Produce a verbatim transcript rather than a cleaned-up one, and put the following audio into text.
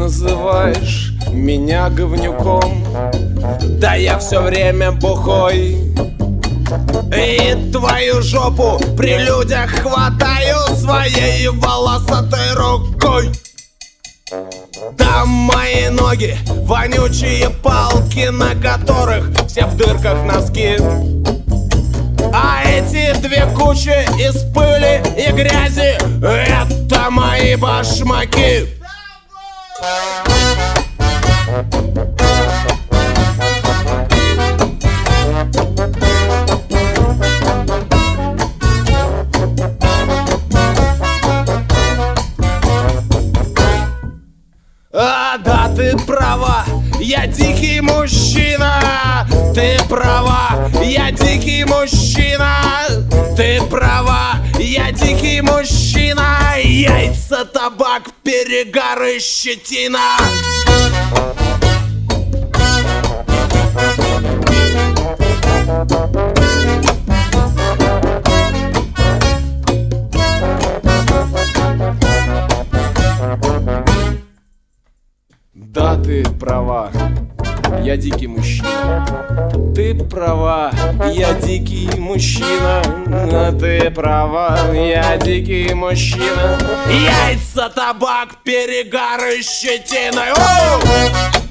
называешь меня говнюком, да я все время бухой. И твою жопу при людях хватаю своей волосатой рукой. Там мои ноги, вонючие палки, на которых все в дырках носки. А эти две кучи из пыли и грязи — это мои башмаки. А, да, ты права, я дикий мужчина. Ты права, я дикий мужчина. Ты права, я дикий мужчина. Яйца, табак, перегар и щетина. Да, ты права, я дикий мужчина. Ты права, я дикий мужчина. Ты права, я дикий мужчина. Яйца, табак, перегар и щетина. Оу!